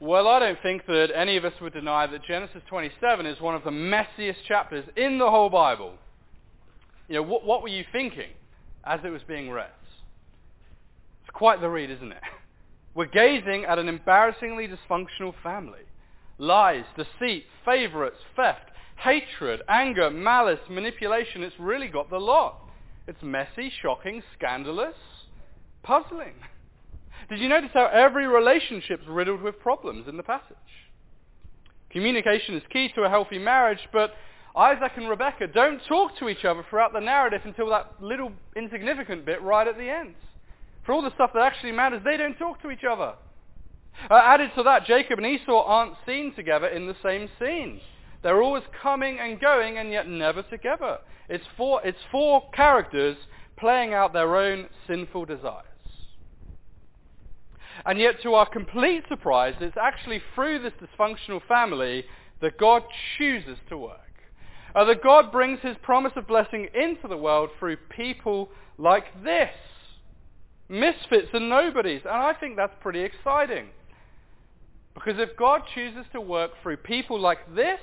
Well, I don't think that any of us would deny that Genesis 27 is one of the messiest chapters in the whole Bible. You know, what were you thinking as it was being read? It's quite the read, isn't it? We're gazing at an embarrassingly dysfunctional family. Lies, deceit, favorites, theft, hatred, anger, malice, manipulation. It's really got the lot. It's messy, shocking, scandalous, puzzling. Did you notice how every relationship's riddled with problems in the passage? Communication is key to a healthy marriage, but Isaac and Rebekah don't talk to each other throughout the narrative until that little insignificant bit right at the end. For all the stuff that actually matters, they don't talk to each other. Added to that, Jacob and Esau aren't seen together in the same scene. They're always coming and going and yet never together. It's four characters playing out their own sinful desires. And yet, to our complete surprise, it's actually through this dysfunctional family that God chooses to work. That God brings his promise of blessing into the world through people like this. Misfits and nobodies. And I think that's pretty exciting. Because if God chooses to work through people like this,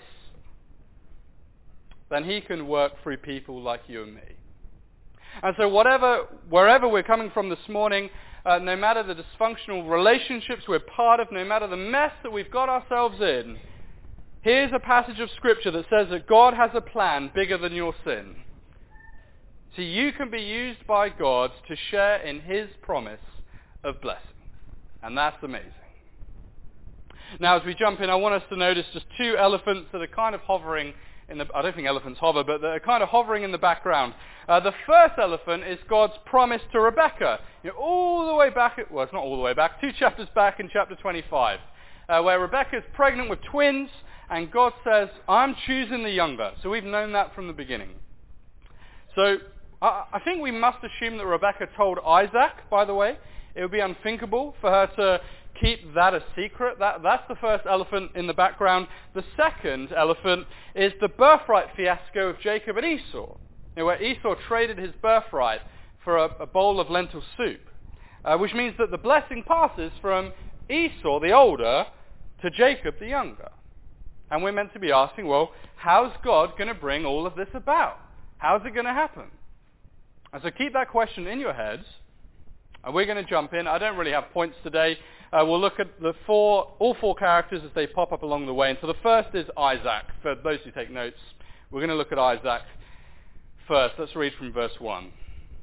then he can work through people like you and me. And so wherever we're coming from this morning, no matter the dysfunctional relationships we're part of, no matter the mess that we've got ourselves in, here's a passage of Scripture that says that God has a plan bigger than your sin. So you can be used by God to share in his promise of blessing. And that's amazing. Now as we jump in, I want us to notice just two elephants that are kind of hovering I don't think elephants hover, but they're kind of hovering in the background. The first elephant is God's promise to Rebekah. All the way back, well, it's not all the way back, 2 chapters back in chapter 25, where Rebekah is pregnant with twins, and God says, I'm choosing the younger. So we've known that from the beginning. So I think we must assume that Rebekah told Isaac, by the way. It would be unthinkable for her to keep that a secret. That's the first elephant in the background. The second elephant is the birthright fiasco of Jacob and Esau, where Esau traded his birthright for a bowl of lentil soup, which means that the blessing passes from Esau, the older, to Jacob, the younger. And we're meant to be asking, well, how's God going to bring all of this about? How's it going to happen? And so keep that question in your heads. And we're going to jump in. I don't really have points today. We'll look at all four characters as they pop up along the way. And so the first is Isaac. For those who take notes, we're going to look at Isaac first. Let's read from verse 1.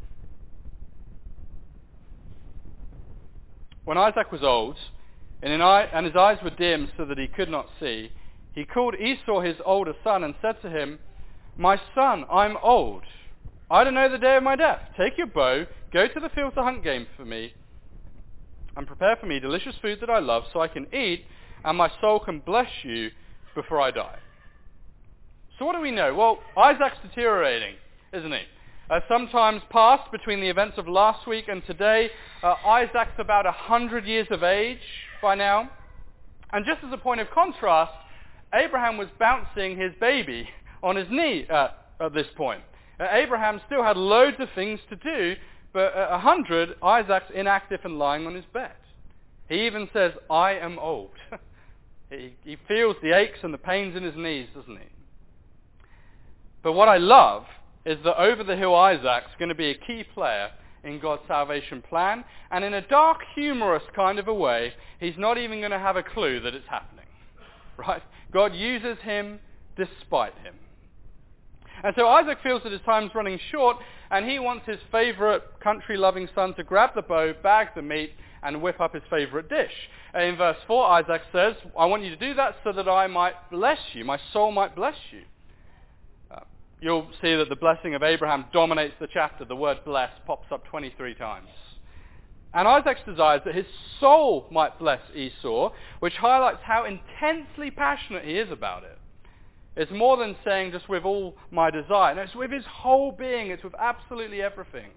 When Isaac was old, and his eyes were dim so that he could not see, he called Esau his older son and said to him, My son, I'm old. I don't know the day of my death. Take your bow, go to the field to hunt game for me, and prepare for me delicious food that I love so I can eat, and my soul can bless you before I die. So what do we know? Well, Isaac's deteriorating, isn't he? Sometimes passed between the events of last week and today. Isaac's about 100 years of age by now. And just as a point of contrast, Abraham was bouncing his baby on his knee at this point. Abraham still had loads of things to do, but at 100, Isaac's inactive and lying on his bed. He even says, I am old. He feels the aches and the pains in his knees, doesn't he? But what I love is that over-the-hill Isaac's going to be a key player in God's salvation plan, and in a dark, humorous kind of a way, he's not even going to have a clue that it's happening. Right? God uses him despite him. And so Isaac feels that his time's running short, and he wants his favorite country-loving son to grab the bow, bag the meat, and whip up his favorite dish. And in verse 4, Isaac says, I want you to do that so that I might bless you, my soul might bless you. You'll see that the blessing of Abraham dominates the chapter. The word bless pops up 23 times. And Isaac's desires that his soul might bless Esau, which highlights how intensely passionate he is about it. It's more than saying just with all my desire. No, it's with his whole being. It's with absolutely everything.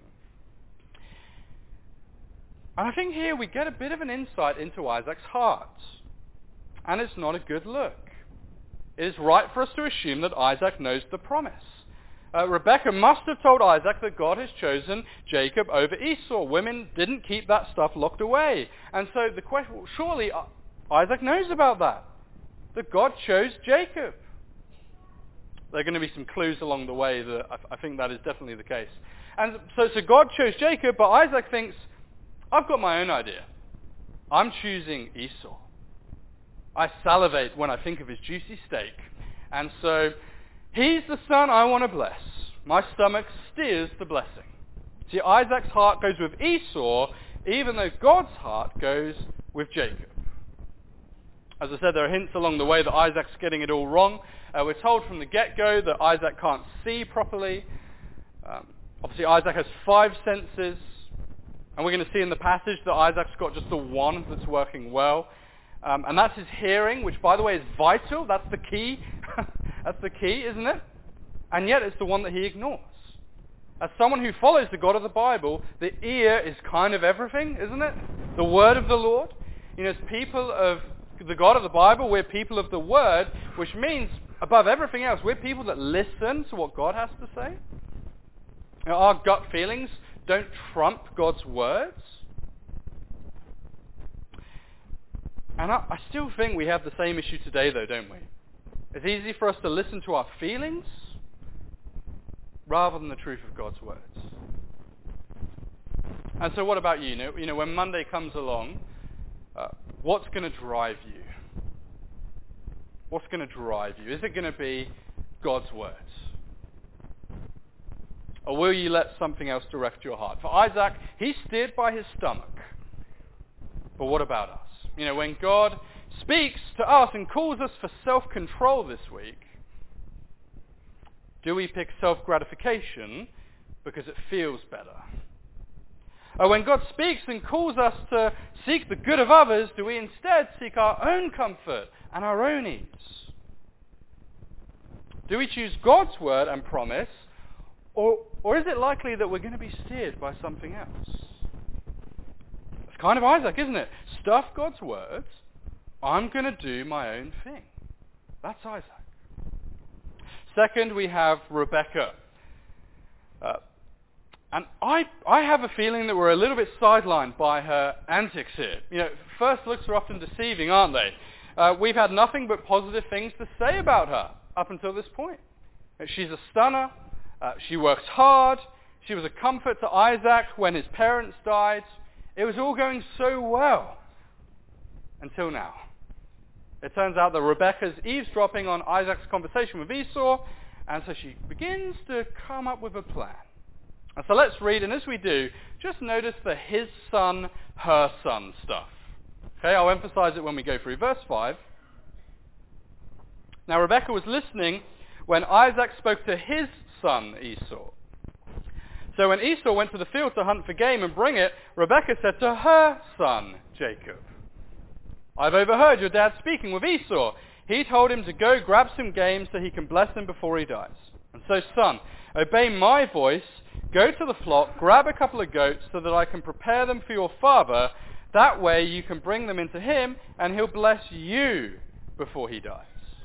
And I think here we get a bit of an insight into Isaac's heart. And it's not a good look. It is right for us to assume that Isaac knows the promise. Rebekah must have told Isaac that God has chosen Jacob over Esau. Women didn't keep that stuff locked away. And so the question, surely Isaac knows about that God chose Jacob. There are going to be some clues along the way that I think that is definitely the case. And so God chose Jacob, but Isaac thinks, I've got my own idea. I'm choosing Esau. I salivate when I think of his juicy steak. And so he's the son I want to bless. My stomach steers the blessing. See, Isaac's heart goes with Esau, even though God's heart goes with Jacob. As I said, there are hints along the way that Isaac's getting it all wrong. We're told from the get-go that Isaac can't see properly. Obviously, Isaac has 5 senses. And we're going to see in the passage that Isaac's got just the one that's working well. And that's his hearing, which, by the way, is vital. That's the key. That's the key, isn't it? And yet it's the one that he ignores. As someone who follows the God of the Bible, the ear is kind of everything, isn't it? The word of the Lord. As people of the God of the Bible, we're people of the word, which means, above everything else, we're people that listen to what God has to say. Our gut feelings don't trump God's words. And I still think we have the same issue today, though, don't we? It's easy for us to listen to our feelings rather than the truth of God's words. And so what about you? When Monday comes along, what's going to drive you? What's going to drive you? Is it going to be God's words? Or will you let something else direct your heart? For Isaac, he's steered by his stomach. But what about us? When God speaks to us and calls us for self-control this week, do we pick self-gratification because it feels better? Or when God speaks and calls us to seek the good of others, do we instead seek our own comfort and our own ease? Do we choose God's word and promise, or is it likely that we're going to be steered by something else? It's kind of Isaac, isn't it? Stuff God's words, I'm going to do my own thing. That's Isaac. Second, we have Rebekah. And I have a feeling that we're a little bit sidelined by her antics here. First looks are often deceiving, aren't they? We've had nothing but positive things to say about her up until this point. She's a stunner. She works hard. She was a comfort to Isaac when his parents died. It was all going so well until now. It turns out that Rebekah's eavesdropping on Isaac's conversation with Esau, and so she begins to come up with a plan. And so let's read, and as we do, just notice the his son, her son stuff. Okay, I'll emphasize it when we go through verse 5. Now Rebekah was listening when Isaac spoke to his son Esau. So when Esau went to the field to hunt for game and bring it, Rebekah said to her son Jacob, I've overheard your dad speaking with Esau. He told him to go grab some game so he can bless him before he dies. And so, son, obey my voice, go to the flock, grab a couple of goats so that I can prepare them for your father. That way you can bring them into him and he'll bless you before he dies.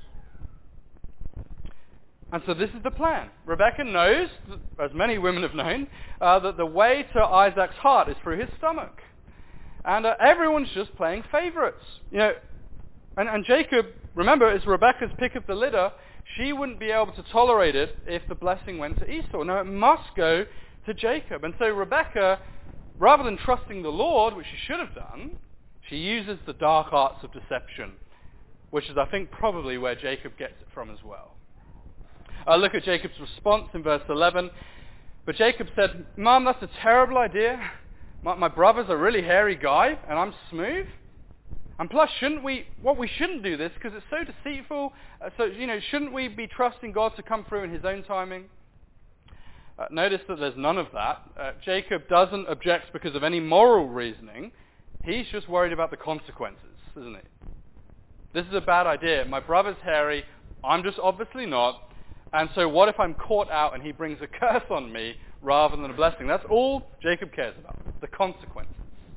And so this is the plan. Rebekah knows, as many women have known, that the way to Isaac's heart is through his stomach. And everyone's just playing favorites. And Jacob, remember, is Rebekah's pick of the litter. She wouldn't be able to tolerate it if the blessing went to Esau. No, it must go to Jacob. And so Rebekah, rather than trusting the Lord, which she should have done, she uses the dark arts of deception, which is, I think, probably where Jacob gets it from as well. Look at Jacob's response in verse 11. But Jacob said, Mom, that's a terrible idea. My brother's a really hairy guy, and I'm smooth. And plus, we shouldn't do this because it's so deceitful. Shouldn't we be trusting God to come through in his own timing? Notice that there's none of that. Jacob doesn't object because of any moral reasoning. He's just worried about the consequences, isn't he? This is a bad idea. My brother's hairy. I'm just obviously not. And so what if I'm caught out and he brings a curse on me rather than a blessing? That's all Jacob cares about, the consequences.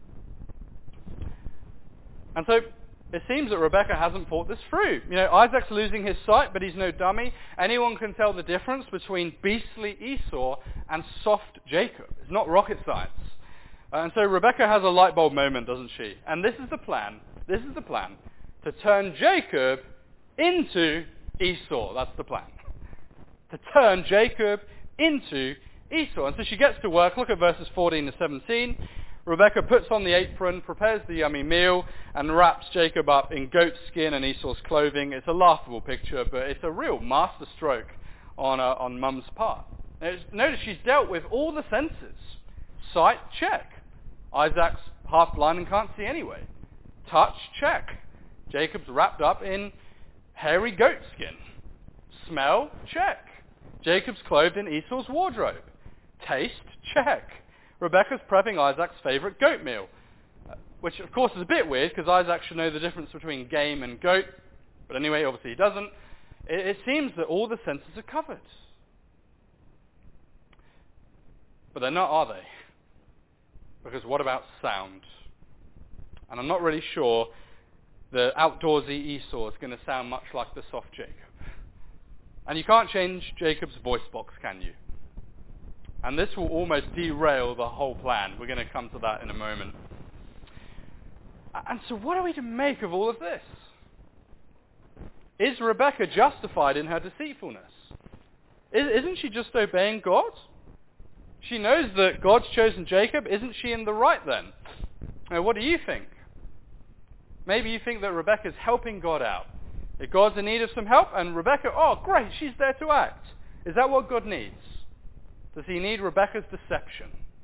And so it seems that Rebekah hasn't thought this through. Isaac's losing his sight, but he's no dummy. Anyone can tell the difference between beastly Esau and soft Jacob. It's not rocket science. And so Rebekah has a light bulb moment, doesn't she? And this is the plan. This is the plan. to turn Jacob into Esau. That's the plan. To turn Jacob into Esau. And so she gets to work. Look at verses 14 to 17. Rebekah puts on the apron, prepares the yummy meal, and wraps Jacob up in goat skin and Esau's clothing. It's a laughable picture, but it's a real masterstroke on Mum's part. Notice she's dealt with all the senses. Sight, check. Isaac's half blind and can't see anyway. Touch, check. Jacob's wrapped up in hairy goat skin. Smell, check. Jacob's clothed in Esau's wardrobe. Taste, check. Rebekah's prepping Isaac's favorite goat meal, which of course is a bit weird because Isaac should know the difference between game and goat, but anyway, obviously he doesn't. It seems that all the senses are covered. But they're not, are they? Because what about sound? And I'm not really sure the outdoorsy Esau is going to sound much like the soft Jacob. And you can't change Jacob's voice box, can you? And this will almost derail the whole plan. We're going to come to that in a moment. And so what are we to make of all of this? Is Rebekah justified in her deceitfulness? Isn't she just obeying God? She knows that God's chosen Jacob. Isn't she in the right then? Now, what do you think? Maybe you think that Rebekah's helping God out. That God's in need of some help, and Rebekah, oh great, she's there to act. Is that what God needs? Does he need Rebekah's deception?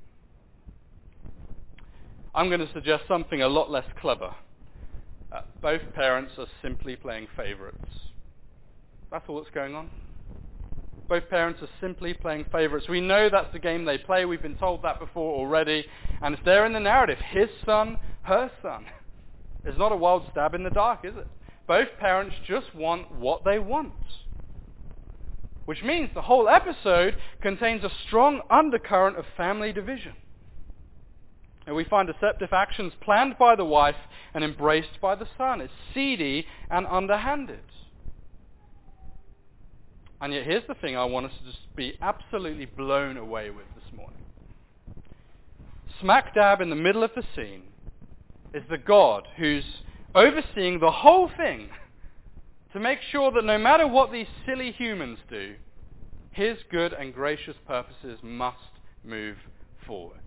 I'm going to suggest something a lot less clever. Both parents are simply playing favorites. That's all that's going on. Both parents are simply playing favorites. We know that's the game they play. We've been told that before already. And it's there in the narrative. His son, her son. It's not a wild stab in the dark, is it? Both parents just want what they want. Which means the whole episode contains a strong undercurrent of family division. And we find deceptive actions planned by the wife and embraced by the son. It's seedy and underhanded. And yet here's the thing I want us to just be absolutely blown away with this morning. Smack dab in the middle of the scene is the God who's overseeing the whole thing to make sure that no matter what these silly humans do, his good and gracious purposes must move forwards.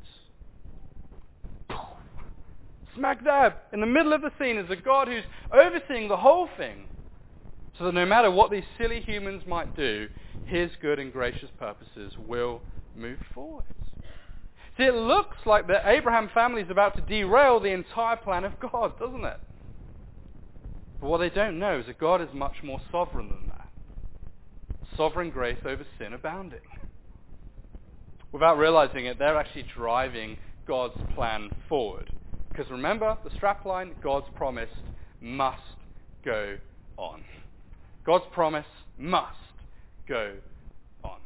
Smack dab in the middle of the scene is a God who's overseeing the whole thing so that no matter what these silly humans might do, his good and gracious purposes will move forwards. See, it looks like the Abraham family is about to derail the entire plan of God, doesn't it? But what they don't know is that God is much more sovereign than that. Sovereign grace over sin abounding. Without realizing it, they're actually driving God's plan forward. Because remember, the strapline, God's promise must go on. God's promise must go on.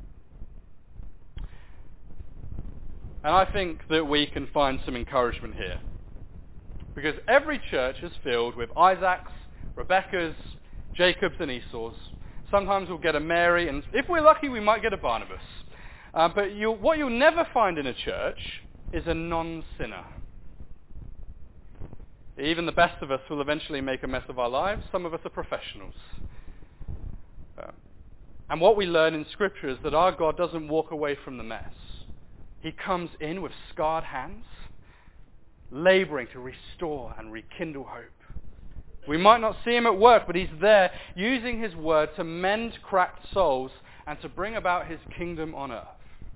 And I think that we can find some encouragement here. Because every church is filled with Isaac's, Rebekah's, Jacob's and Esau's. Sometimes we'll get a Mary, and if we're lucky, we might get a Barnabas. But what you'll never find in a church is a non-sinner. Even the best of us will eventually make a mess of our lives. Some of us are professionals. And what we learn in Scripture is that our God doesn't walk away from the mess. He comes in with scarred hands, laboring to restore and rekindle hope. We might not see him at work, but he's there using his word to mend cracked souls and to bring about his kingdom on earth.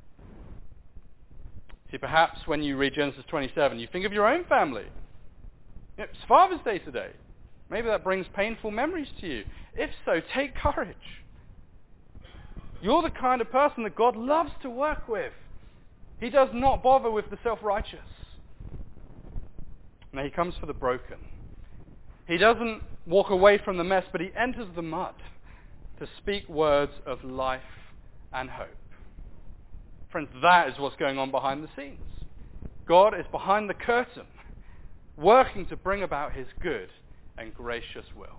See, perhaps when you read Genesis 27, you think of your own family. It's Father's Day today. Maybe that brings painful memories to you. If so, take courage. You're the kind of person that God loves to work with. He does not bother with the self-righteous. No, he comes for the broken. He doesn't walk away from the mess, but he enters the mud to speak words of life and hope. Friends, that is what's going on behind the scenes. God is behind the curtain, working to bring about his good and gracious will.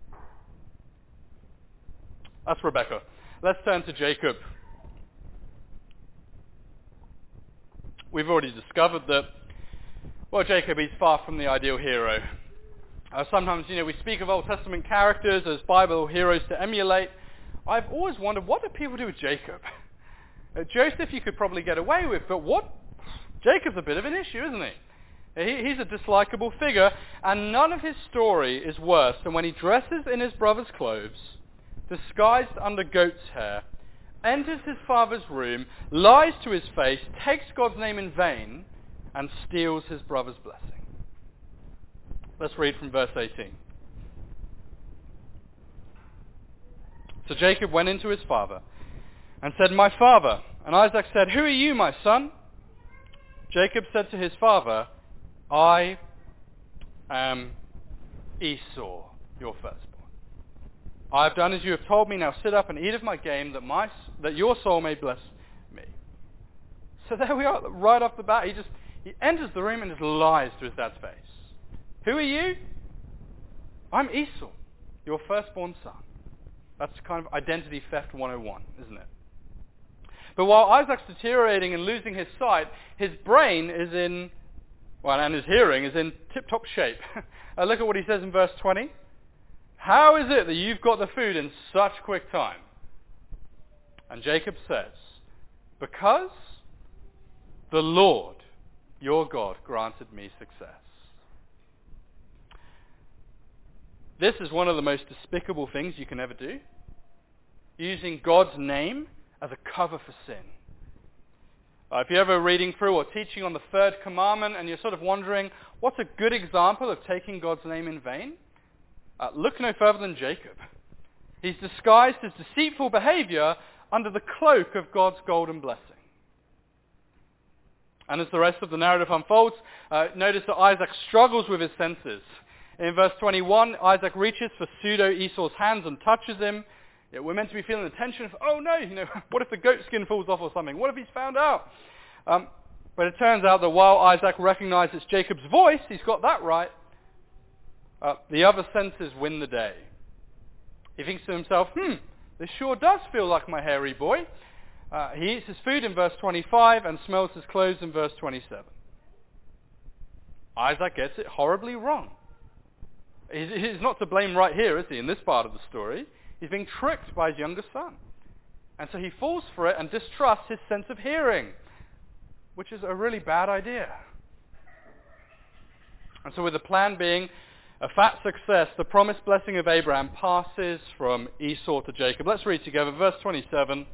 That's Rebekah. Let's turn to Jacob. We've already discovered that, well, Jacob is far from the ideal hero. Sometimes, we speak of Old Testament characters as Bible heroes to emulate. I've always wondered, what do people do with Jacob? Joseph you could probably get away with, but Jacob's a bit of an issue, isn't he? He's a dislikable figure, and none of his story is worse than when he dresses in his brother's clothes, disguised under goat's hair, enters his father's room, lies to his face, takes God's name in vain, and steals his brother's blessing. Let's read from verse 18. So Jacob went into his father and said, "My father." And Isaac said, "Who are you, my son?" Jacob said to his father, "I am Esau, your firstborn. I have done as you have told me. Now sit up and eat of my game, that your soul may bless me." So there we are, right off the bat. He enters the room and just lies to his dad's face. "Who are you?" "I'm Esau, your firstborn son." That's kind of identity theft 101, isn't it? But while Isaac's deteriorating and losing his sight, his brain is and his hearing is in tip-top shape. Look at what he says in verse 20. "How is it that you've got the food in such quick time?" And Jacob says, "Because the Lord, your God, granted me success." This is one of the most despicable things you can ever do. Using God's name as a cover for sin. If you're ever reading through or teaching on the third commandment and you're sort of wondering, what's a good example of taking God's name in vain? Look no further than Jacob. He's disguised his deceitful behavior under the cloak of God's golden blessing. And as the rest of the narrative unfolds, notice that Isaac struggles with his senses. In verse 21, Isaac reaches for pseudo-Esau's hands and touches him. We're meant to be feeling the tension of, oh no, what if the goat skin falls off or something? What if he's found out? But it turns out that while Isaac recognizes Jacob's voice, he's got that right, the other senses win the day. He thinks to himself, this sure does feel like my hairy boy. He eats his food in verse 25 and smells his clothes in verse 27. Isaac gets it horribly wrong. He's not to blame right here, is he, in this part of the story? He's being tricked by his younger son. And so he falls for it and distrusts his sense of hearing, which is a really bad idea. And so with the plan being a fat success, the promised blessing of Abraham passes from Esau to Jacob. Let's read together, verse 27.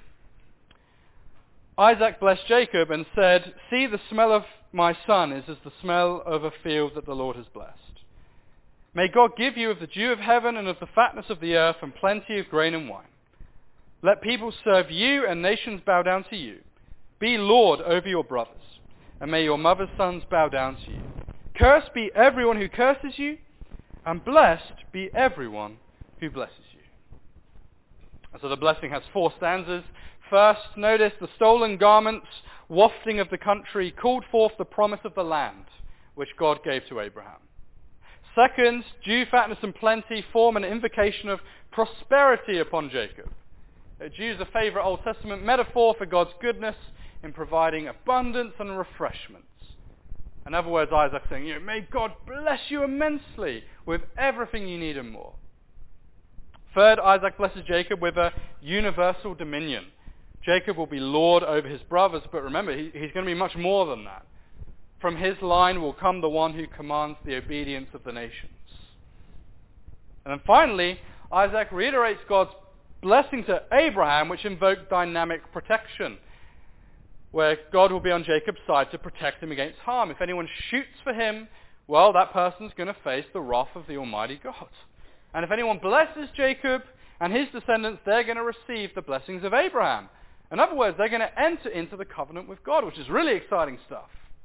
Isaac blessed Jacob and said, "See, the smell of my son is as the smell of a field that the Lord has blessed. May God give you of the dew of heaven and of the fatness of the earth and plenty of grain and wine. Let people serve you and nations bow down to you. Be Lord over your brothers, and may your mother's sons bow down to you. Cursed be everyone who curses you, and blessed be everyone who blesses you." And so the blessing has 4 stanzas. First, notice the stolen garments wafting of the country called forth the promise of the land, which God gave to Abraham. Second, dew, fatness and plenty form an invocation of prosperity upon Jacob. Dew is a favorite Old Testament metaphor for God's goodness in providing abundance and refreshments. In other words, Isaac saying, may God bless you immensely with everything you need and more. Third, Isaac blesses Jacob with a universal dominion. Jacob will be Lord over his brothers, but remember, he's going to be much more than that. From his line will come the one who commands the obedience of the nations. And then finally, Isaac reiterates God's blessing to Abraham, which invoked dynamic protection, where God will be on Jacob's side to protect him against harm. If anyone shoots for him, well, that person's going to face the wrath of the Almighty God. And if anyone blesses Jacob and his descendants, they're going to receive the blessings of Abraham. In other words, they're going to enter into the covenant with God, which is really exciting stuff.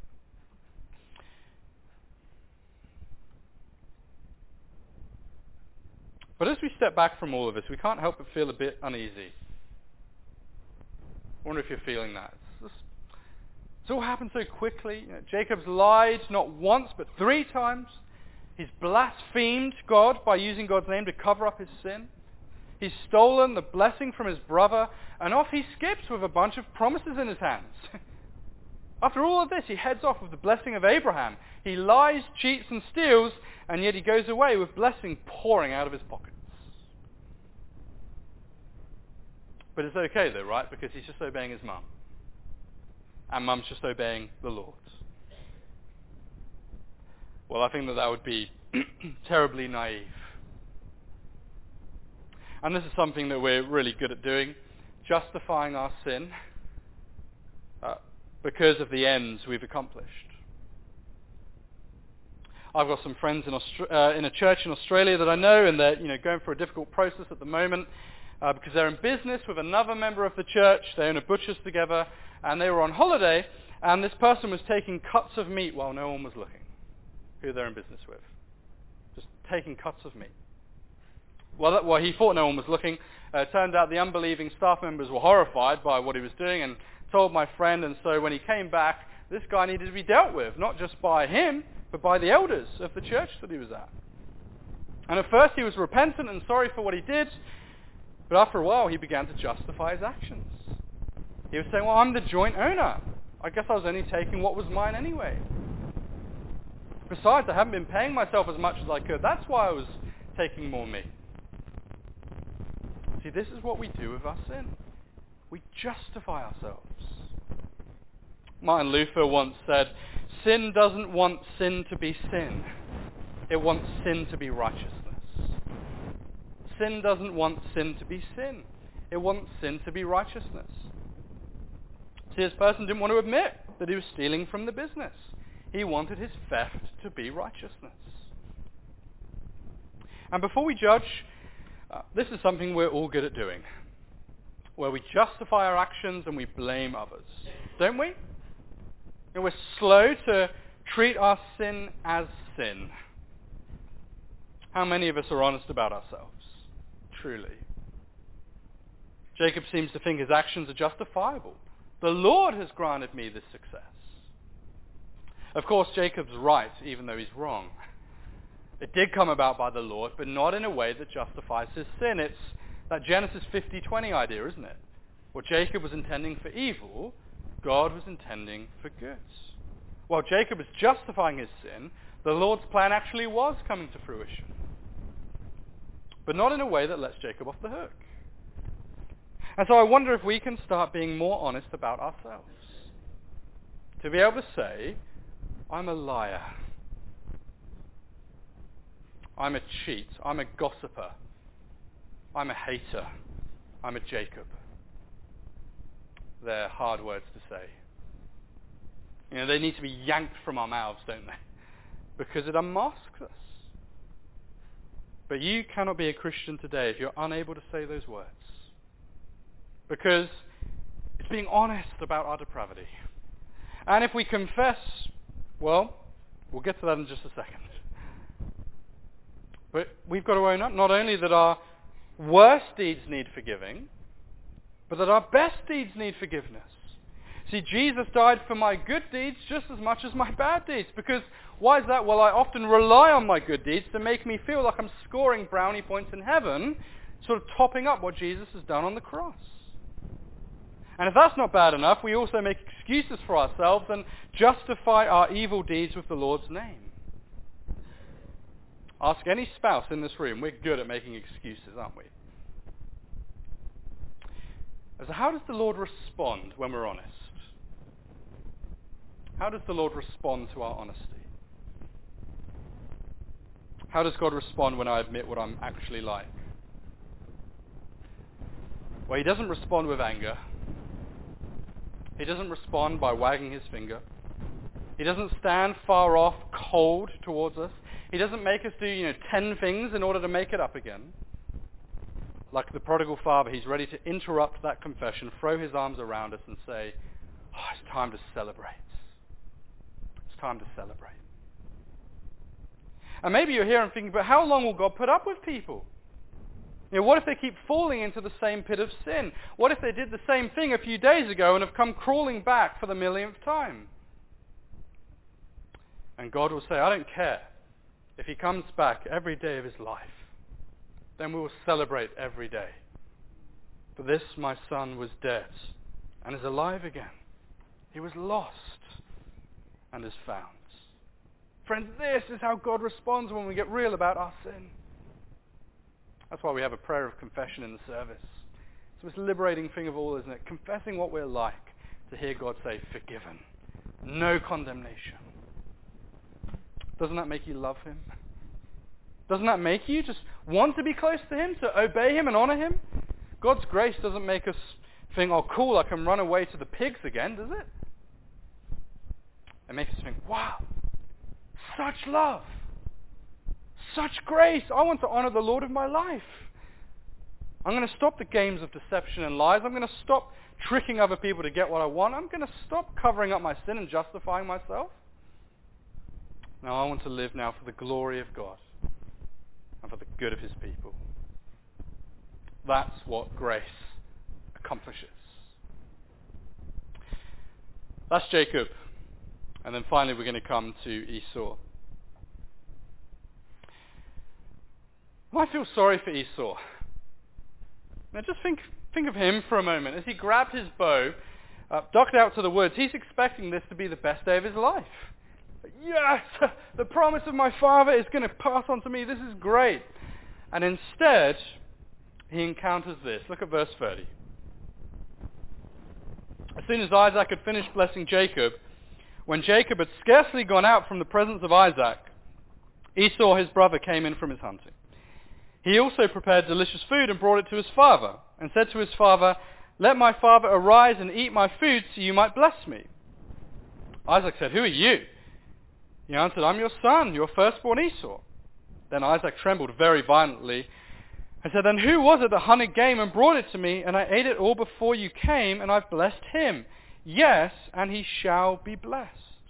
But as we step back from all of this, we can't help but feel a bit uneasy. I wonder if you're feeling that. It's all happened so quickly. Jacob's lied not once but 3 times. He's blasphemed God by using God's name to cover up his sin. He's stolen the blessing from his brother, and off he skips with a bunch of promises in his hands. After all of this, he heads off with the blessing of Abraham. He lies, cheats, and steals, and yet he goes away with blessing pouring out of his pockets. But it's okay though, right? Because he's just obeying his mum. And mum's just obeying the Lord. Well, I think that would be terribly naive. And this is something that we're really good at doing, justifying our sin because of the ends we've accomplished. I've got some friends in a church in Australia that I know, and they're going through a difficult process at the moment because they're in business with another member of the church. They own a butcher's together, and they were on holiday, and this person was taking cuts of meat while no one was looking, who they're in business with. Just taking cuts of meat. Well, he thought no one was looking. Turned out the unbelieving staff members were horrified by what he was doing and told my friend, and so when he came back, this guy needed to be dealt with, not just by him, but by the elders of the church that he was at. And at first he was repentant and sorry for what he did, but after a while he began to justify his actions. He was saying, well, I'm the joint owner. I guess I was only taking what was mine anyway. Besides, I haven't been paying myself as much as I could. That's why I was taking more meat. See, this is what we do with our sin. We justify ourselves. Martin Luther once said, sin doesn't want sin to be sin. It wants sin to be righteousness. Sin doesn't want sin to be sin. It wants sin to be righteousness. See, this person didn't want to admit that he was stealing from the business. He wanted his theft to be righteousness. And before we judge, this is something we're all good at doing, where we justify our actions and we blame others, don't we? And we're slow to treat our sin as sin. How many of us are honest about ourselves? Truly. Jacob seems to think his actions are justifiable. The Lord has granted me this success. Of course, Jacob's right, even though he's wrong. It did come about by the Lord, but not in a way that justifies his sin. It's that Genesis 50:20 idea, isn't it? What Jacob was intending for evil, God was intending for good. While Jacob was justifying his sin, the Lord's plan actually was coming to fruition. But not in a way that lets Jacob off the hook. And so I wonder if we can start being more honest about ourselves. To be able to say, I'm a liar. I'm a cheat. I'm a gossiper. I'm a hater. I'm a Jacob. They're hard words to say. They need to be yanked from our mouths, don't they? Because it unmasks us. But you cannot be a Christian today if you're unable to say those words. Because it's being honest about our depravity. And if we confess, well, we'll get to that in just a second. But we've got to own up not only that our worst deeds need forgiving, but that our best deeds need forgiveness. See, Jesus died for my good deeds just as much as my bad deeds. Because why is that? Well, I often rely on my good deeds to make me feel like I'm scoring brownie points in heaven, sort of topping up what Jesus has done on the cross. And if that's not bad enough, we also make excuses for ourselves and justify our evil deeds with the Lord's name. Ask any spouse in this room. We're good at making excuses, aren't we? So how does the Lord respond when we're honest? How does the Lord respond to our honesty? How does God respond when I admit what I'm actually like? Well, he doesn't respond with anger. He doesn't respond by wagging his finger. He doesn't stand far off, cold towards us. He doesn't make us do, 10 things in order to make it up again. Like the prodigal father, he's ready to interrupt that confession, throw his arms around us and say, it's time to celebrate. It's time to celebrate. And maybe you're here and thinking, but how long will God put up with people? What if they keep falling into the same pit of sin? What if they did the same thing a few days ago and have come crawling back for the millionth time? And God will say, I don't care. If he comes back every day of his life, then we will celebrate every day. For this my son was dead and is alive again. He was lost and is found. Friends, this is how God responds when we get real about our sin. That's why we have a prayer of confession in the service. It's the most liberating thing of all, isn't it? Confessing what we're like, to hear God say, forgiven. No condemnation. Doesn't that make you love him? Doesn't that make you just want to be close to him, to obey him and honor him? God's grace doesn't make us think, oh cool, I can run away to the pigs again, does it? It makes us think, wow, such love, such grace. I want to honor the Lord of my life. I'm going to stop the games of deception and lies. I'm going to stop tricking other people to get what I want. I'm going to stop covering up my sin and justifying myself. Now I want to live now for the glory of God and for the good of his people. That's what grace accomplishes. That's Jacob. And then finally we're going to come to Esau. I feel sorry for Esau. Now just think of him for a moment. As he grabbed his bow, ducked out to the woods, he's expecting this to be the best day of his life. Yes, the promise of my father is going to pass on to me. This is great. And instead, he encounters this. Look at verse 30. As soon as Isaac had finished blessing Jacob, when Jacob had scarcely gone out from the presence of Isaac, Esau his brother came in from his hunting. He also prepared delicious food and brought it to his father, and said to his father, "Let my father arise and eat my food, so you might bless me." Isaac said, "Who are you?" He answered, "I'm your son, your firstborn Esau." Then Isaac trembled very violently and said, "Then who was it that hunted game and brought it to me, and I ate it all before you came, and I've blessed him? Yes, and he shall be blessed."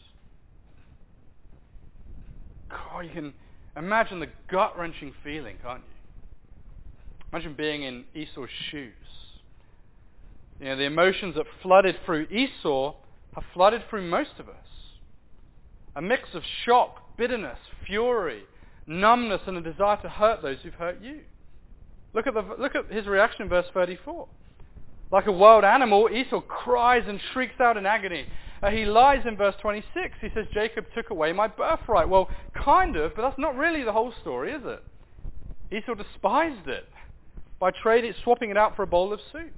God, you can imagine the gut-wrenching feeling, can't you? Imagine being in Esau's shoes. You know, the emotions that flooded through Esau have flooded through most of us. A mix of shock, bitterness, fury, numbness, and a desire to hurt those who've hurt you. Look at his reaction in verse 34. Like a wild animal, Esau cries and shrieks out in agony. He lies in verse 26. He says, "Jacob took away my birthright." Well, kind of, but that's not really the whole story, is it? Esau despised it by swapping it out for a bowl of soup.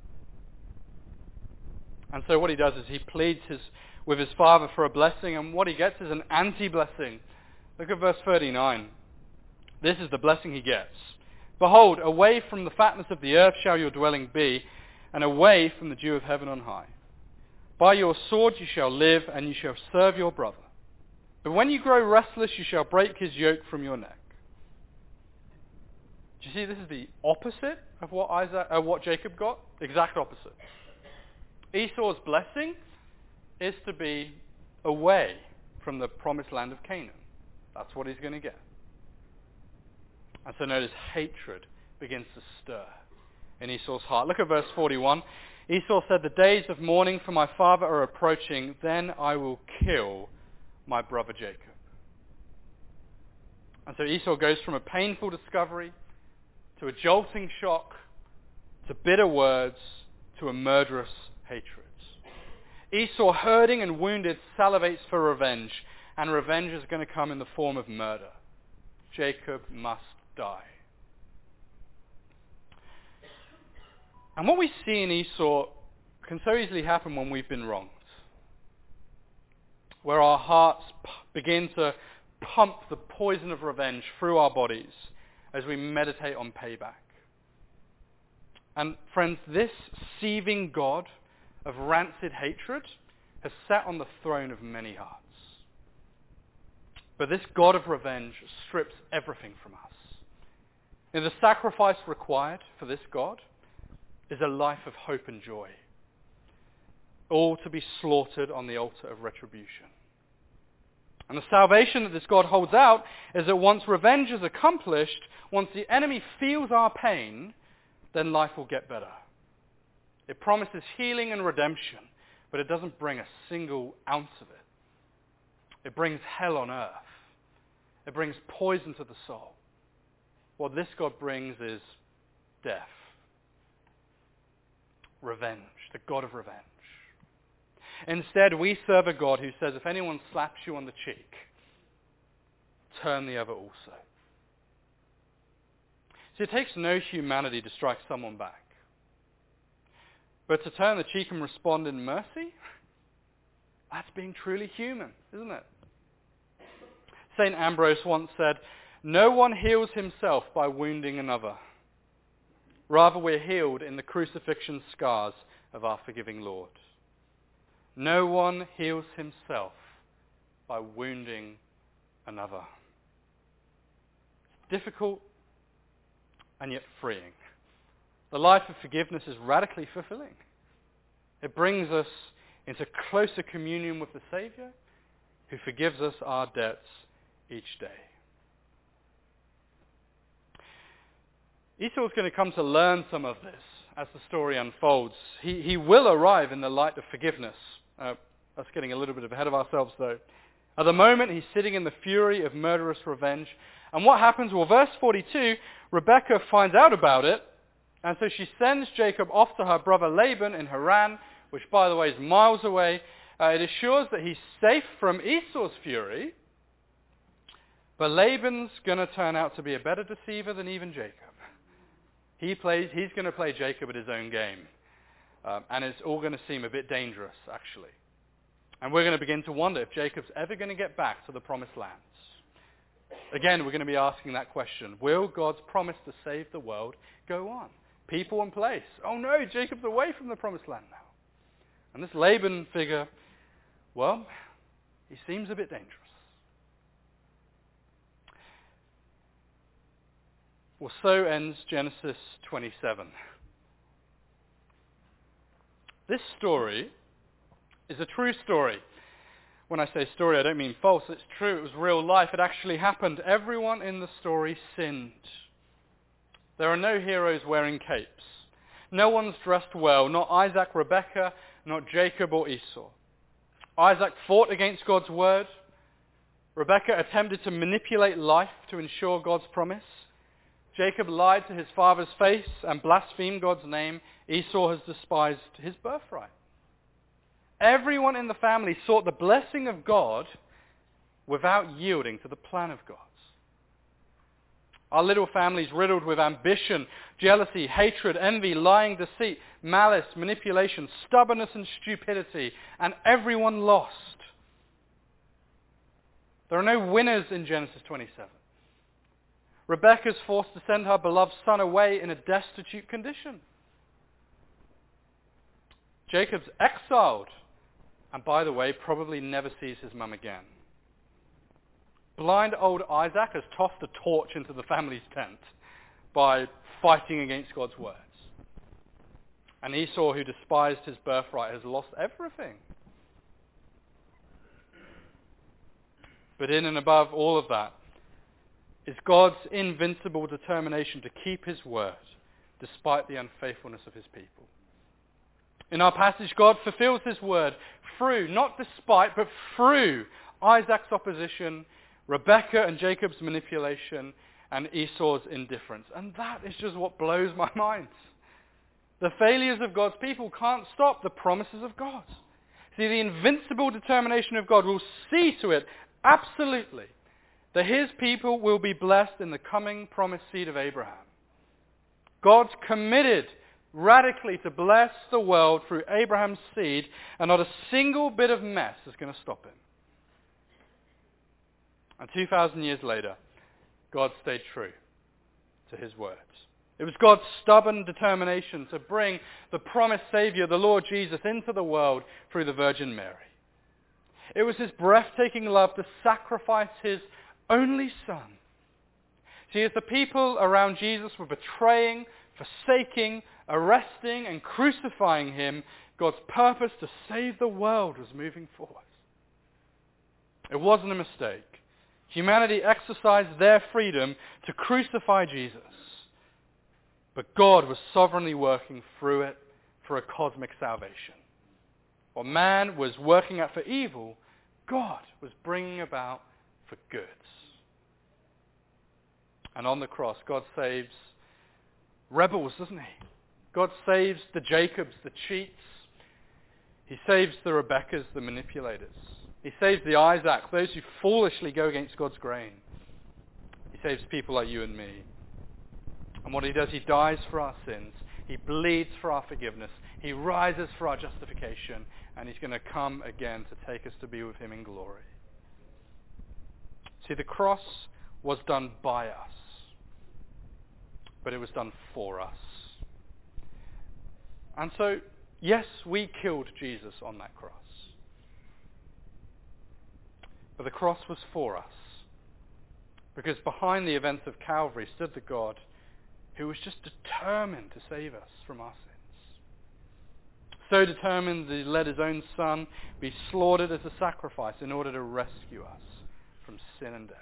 And so what he does is he pleads with his father for a blessing, and what he gets is an anti-blessing. Look at verse 39. This is the blessing he gets. "Behold, away from the fatness of the earth shall your dwelling be, and away from the dew of heaven on high. By your sword you shall live, and you shall serve your brother. But when you grow restless, you shall break his yoke from your neck." Do you see, this is the opposite of what Jacob got? Exact opposite. Esau's blessing is to be away from the promised land of Canaan. That's what he's going to get. And so notice hatred begins to stir in Esau's heart. Look at verse 41. Esau said, "The days of mourning for my father are approaching. Then I will kill my brother Jacob." And so Esau goes from a painful discovery to a jolting shock to bitter words to a murderous hatred. Esau, hurting and wounded, salivates for revenge, and revenge is going to come in the form of murder. Jacob must die. And what we see in Esau can so easily happen when we've been wronged, where our hearts begin to pump the poison of revenge through our bodies as we meditate on payback. And friends, this seething God of rancid hatred has sat on the throne of many hearts. But this God of revenge strips everything from us. And the sacrifice required for this God is a life of hope and joy, all to be slaughtered on the altar of retribution. And the salvation that this God holds out is that once revenge is accomplished, once the enemy feels our pain, then life will get better. It promises healing and redemption, but it doesn't bring a single ounce of it. It brings hell on earth. It brings poison to the soul. What this God brings is death. Revenge, the God of revenge. Instead, we serve a God who says, if anyone slaps you on the cheek, turn the other also. See, it takes no humanity to strike someone back. But to turn the cheek and respond in mercy, that's being truly human, isn't it? St. Ambrose once said, no one heals himself by wounding another. Rather, we're healed in the crucifixion scars of our forgiving Lord. No one heals himself by wounding another. It's difficult and yet freeing. The life of forgiveness is radically fulfilling. It brings us into closer communion with the Savior who forgives us our debts each day. Esau's going to come to learn some of this as the story unfolds. He will arrive in the light of forgiveness. That's getting a little bit ahead of ourselves, though. At the moment, he's sitting in the fury of murderous revenge. And what happens? Well, verse 42, Rebekah finds out about it, and so she sends Jacob off to her brother Laban in Haran, which, by the way, is miles away. It assures that he's safe from Esau's fury, but Laban's going to turn out to be a better deceiver than even Jacob. He's going to play Jacob at his own game. And it's all going to seem a bit dangerous, actually. And we're going to begin to wonder if Jacob's ever going to get back to the promised lands. Again, we're going to be asking that question. Will God's promise to save the world go on? People and place. Oh no, Jacob's away from the promised land now. And this Laban figure, well, he seems a bit dangerous. Well, so ends Genesis 27. This story is a true story. When I say story, I don't mean false. It's true. It was real life. It actually happened. Everyone in the story sinned. There are no heroes wearing capes. No one's dressed well. Not Isaac, Rebekah, not Jacob or Esau. Isaac fought against God's word. Rebekah attempted to manipulate life to ensure God's promise. Jacob lied to his father's face and blasphemed God's name. Esau has despised his birthright. Everyone in the family sought the blessing of God without yielding to the plan of God. Our little family is riddled with ambition, jealousy, hatred, envy, lying, deceit, malice, manipulation, stubbornness and stupidity, and everyone lost. There are no winners in Genesis 27. Rebekah's forced to send her beloved son away in a destitute condition. Jacob's exiled, and by the way, probably never sees his mum again. Blind old Isaac has tossed a torch into the family's tent by fighting against God's words. And Esau, who despised his birthright, has lost everything. But in and above all of that is God's invincible determination to keep his word despite the unfaithfulness of his people. In our passage, God fulfills his word through, not despite, but through Isaac's opposition, Rebekah and Jacob's manipulation, and Esau's indifference. And that is just what blows my mind. The failures of God's people can't stop the promises of God. See, the invincible determination of God will see to it, absolutely, that his people will be blessed in the coming promised seed of Abraham. God's committed radically to bless the world through Abraham's seed, and not a single bit of mess is going to stop him. And 2,000 years later, God stayed true to his words. It was God's stubborn determination to bring the promised Savior, the Lord Jesus, into the world through the Virgin Mary. It was his breathtaking love to sacrifice his only son. See, as the people around Jesus were betraying, forsaking, arresting, and crucifying him, God's purpose to save the world was moving forward. It wasn't a mistake. Humanity exercised their freedom to crucify Jesus. But God was sovereignly working through it for a cosmic salvation. What man was working at for evil, God was bringing about for good. And on the cross, God saves rebels, doesn't he? God saves the Jacobs, the cheats. He saves the Rebeccas, the manipulators. He saves the Isaacs, those who foolishly go against God's grain. He saves people like you and me. And what he does, he dies for our sins. He bleeds for our forgiveness. He rises for our justification. And he's going to come again to take us to be with him in glory. See, the cross was done by us, but it was done for us. And so, yes, we killed Jesus on that cross. But the cross was for us. Because behind the events of Calvary stood the God who was just determined to save us from our sins. So determined that he let his own son be slaughtered as a sacrifice in order to rescue us from sin and death.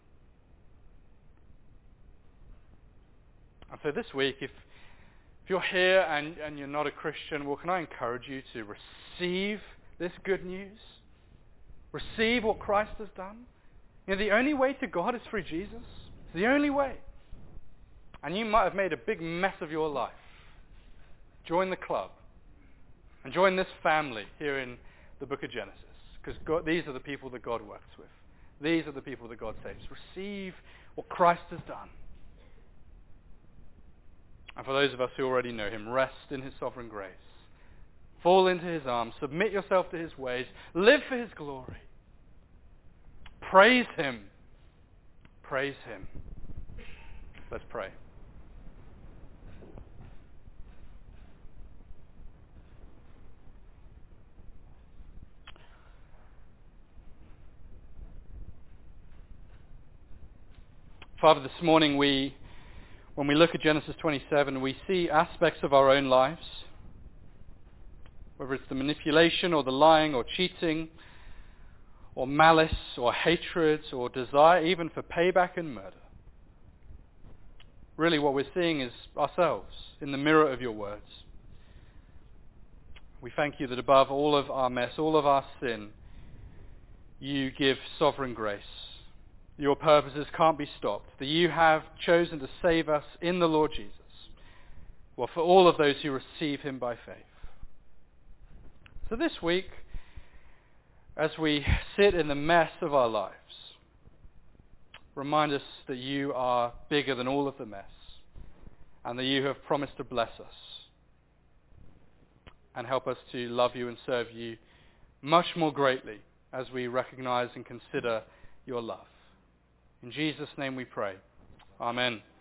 And so this week, if you're here and you're not a Christian, well, can I encourage you to receive this good news? Receive what Christ has done? You know, the only way to God is through Jesus. It's the only way. And you might have made a big mess of your life. Join the club. And join this family here in the book of Genesis. Because these are the people that God works with. These are the people that God saves. Receive what Christ has done. And for those of us who already know him, rest in his sovereign grace. Fall into his arms. Submit yourself to his ways. Live for his glory. Praise him. Praise him. Let's pray. Father, this morning when we look at Genesis 27, we see aspects of our own lives, whether it's the manipulation or the lying or cheating or malice or hatred or desire even for payback and murder. Really what we're seeing is ourselves in the mirror of your words. We thank you that above all of our mess, all of our sin, you give sovereign grace. Your purposes can't be stopped, that you have chosen to save us in the Lord Jesus. Well, for all of those who receive him by faith. So this week, as we sit in the mess of our lives, remind us that you are bigger than all of the mess, and that you have promised to bless us, and help us to love you and serve you much more greatly as we recognize and consider your love. In Jesus' name we pray. Amen.